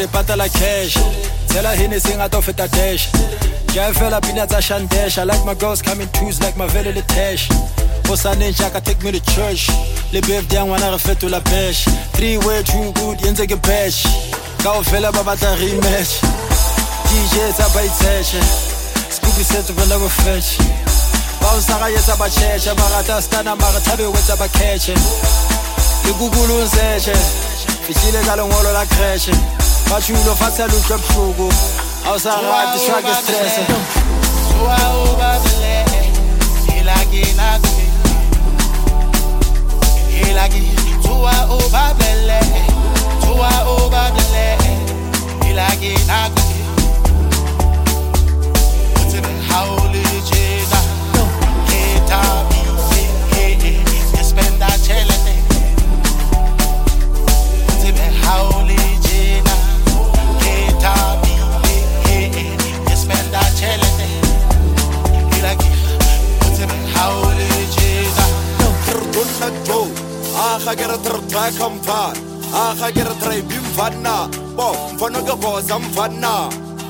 re patala cash. Tell her Hennessy ngato feta dash. Ja fella peanuts a shandash. I like my girls coming twos like my vele Tash. Osane Jaka take me to church. Le birthday ngwana re fetola bash. 3-way too good yenze ke bash. Ka fella ba batla rematch. DJ tsa ba itseshe. Scooby set up another fetch. Bounce ga yetsa ba cheche ba rata stana mara thabe wetsa ba catch. Le gugulu nseche. Fitile ka lengolo la creche. Ba chulo fatsa lu club fugo. Ausa rata swag stress. Wa over the ilagina ilagi tuwa obabele ilagina utsebe hauli jeza keta spenda chelete utsebe hauli jena keta spenda chelete ilagi utsebe hauli jeza Turtunna Joe Aha get a track on fire. Aha get a try bim fanna. Bo, mfonoga boza mfanna.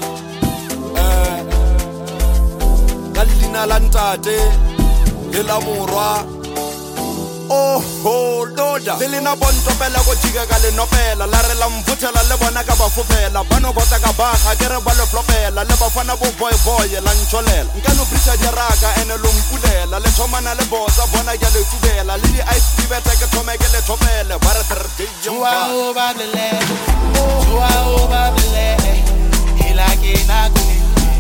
Galina lantate. Hela murwa. Oh, loda. Lelina bonto pela go jiga gale nopela. La rela mfutela le bona ka ba fupela. Bano bota ka ba ga kere ba le flopela. Le ba fana bo boy la ncholela. Nkano prisa diraga ene lompulela. Le thomana le boza bona ke le tubela. Le di ice dibeta ke thome ke le thopele. Ba re terde Tuwa obabele. Tuwa obabele. Ilagi na kuni.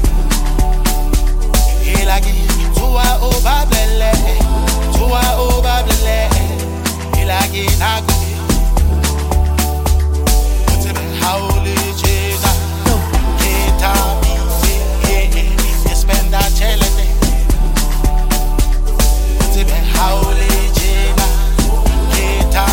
Ilagi tuwa obabele. Tuwa obabele. Ilagi na kuni. Utsebe hauli jeza. Keta spenda chelete. Utsebe hauli jeza. Keta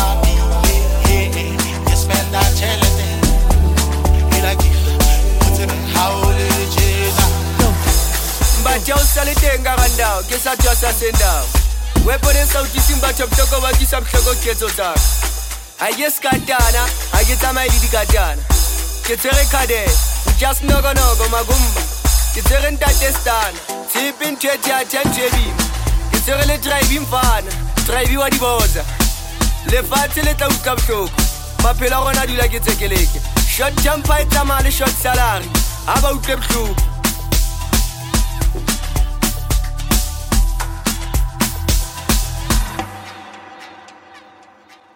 spenda chelete. Ilagi utsebe hauli jeza. Mbacha usaletenga ngandao kesa tjasa sendao. Wepone sauti simba choptoko wakisa mhloko ketso taka. Ayes katana, ayetama ilidi katana. Ketere kade, just nogo magumba. Ketere ntatestana, tipin tete atentrebi. Ketere le drive mfana, drive wa diboza. Le fatse le tla uka mhloko. Maphela rona dula ke tsekeleke. Short jump fight tsamale short salary. Aba utle mhloko.